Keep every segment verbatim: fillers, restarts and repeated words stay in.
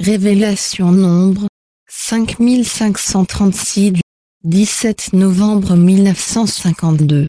Révélation Nombre, cinq mille cinq cent trente-six du dix-sept novembre mille neuf cent cinquante-deux.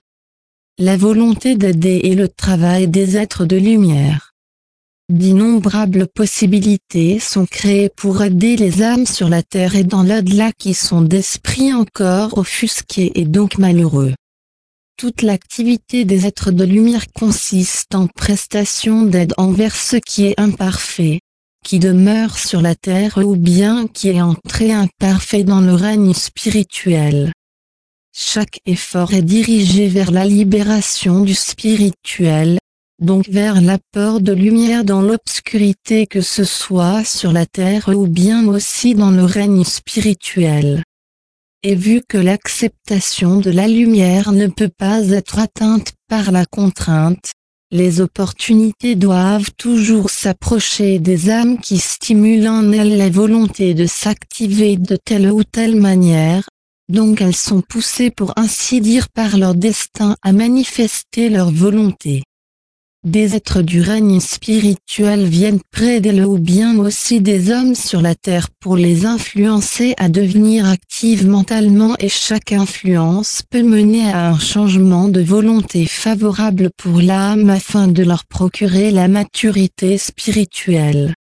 La volonté d'aider et le travail des êtres de lumière. D'innombrables possibilités sont créées pour aider les âmes sur la terre et dans l'au-delà qui sont d'esprits encore offusqués et donc malheureux. Toute l'activité des êtres de lumière consiste en prestation d'aide envers ce qui est imparfait, qui demeure sur la terre ou bien qui est entré imparfait dans le règne spirituel. Chaque effort est dirigé vers la libération du spirituel, donc vers l'apport de lumière dans l'obscurité, que ce soit sur la terre ou bien aussi dans le règne spirituel. Et vu que l'acceptation de la lumière ne peut pas être atteinte par la contrainte, les opportunités doivent toujours s'approcher des âmes qui stimulent en elles la volonté de s'activer de telle ou telle manière, donc elles sont poussées pour ainsi dire par leur destin à manifester leur volonté. Des êtres du règne spirituel viennent près d'elles ou bien aussi des hommes sur la terre pour les influencer à devenir actives mentalement, et chaque influence peut mener à un changement de volonté favorable pour l'âme afin de leur procurer la maturité spirituelle.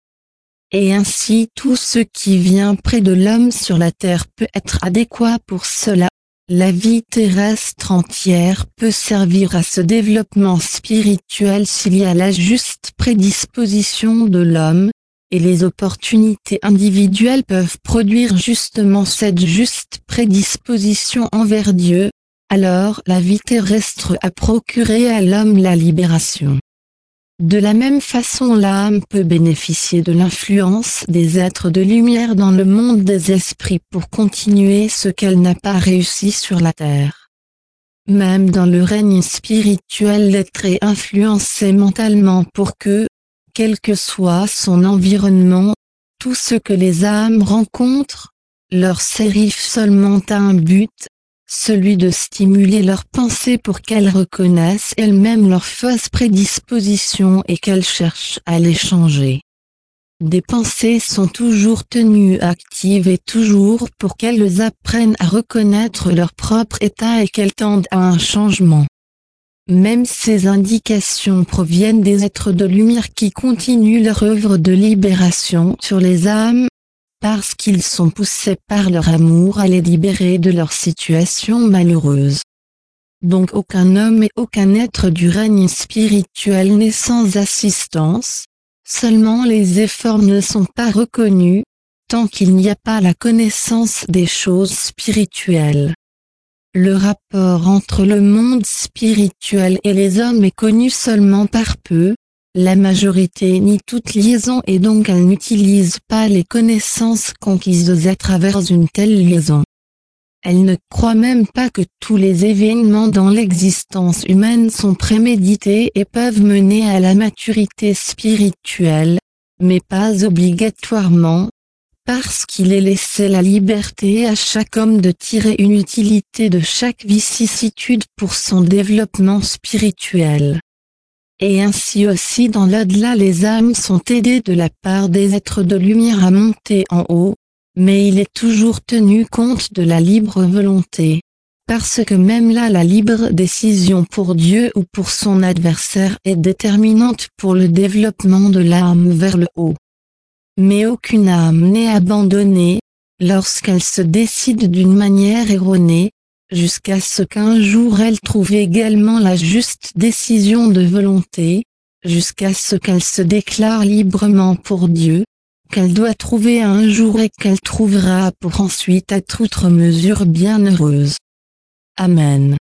Et ainsi tout ce qui vient près de l'homme sur la terre peut être adéquat pour cela. La vie terrestre entière peut servir à ce développement spirituel s'il y a la juste prédisposition de l'homme, et les opportunités individuelles peuvent produire justement cette juste prédisposition envers Dieu, alors la vie terrestre a procuré à l'homme la libération. De la même façon, l'âme peut bénéficier de l'influence des êtres de lumière dans le monde des esprits pour continuer ce qu'elle n'a pas réussi sur la terre. Même dans le règne spirituel, l'être est influencé mentalement pour que, quel que soit son environnement, tout ce que les âmes rencontrent, leur serve seulement à un but, celui de stimuler leurs pensées pour qu'elles reconnaissent elles-mêmes leurs fausses prédispositions et qu'elles cherchent à les changer. Des pensées sont toujours tenues actives et toujours pour qu'elles apprennent à reconnaître leur propre état et qu'elles tendent à un changement. Même ces indications proviennent des êtres de lumière qui continuent leur œuvre de libération sur les âmes, parce qu'ils sont poussés par leur amour à les libérer de leur situation malheureuse. Donc aucun homme et aucun être du règne spirituel n'est sans assistance, seulement les efforts ne sont pas reconnus, tant qu'il n'y a pas la connaissance des choses spirituelles. Le rapport entre le monde spirituel et les hommes est connu seulement par peu. La majorité nie toute liaison et donc elle n'utilise pas les connaissances conquises à travers une telle liaison. Elle ne croit même pas que tous les événements dans l'existence humaine sont prémédités et peuvent mener à la maturité spirituelle, mais pas obligatoirement, parce qu'il est laissé la liberté à chaque homme de tirer une utilité de chaque vicissitude pour son développement spirituel. Et ainsi aussi dans l'au-delà les âmes sont aidées de la part des êtres de lumière à monter en haut, mais il est toujours tenu compte de la libre volonté, parce que même là la libre décision pour Dieu ou pour son adversaire est déterminante pour le développement de l'âme vers le haut. Mais aucune âme n'est abandonnée, lorsqu'elle se décide d'une manière erronée, jusqu'à ce qu'un jour elle trouve également la juste décision de volonté, jusqu'à ce qu'elle se déclare librement pour Dieu, qu'elle doit trouver un jour et qu'elle trouvera pour ensuite être outre mesure bien heureuse. Amen.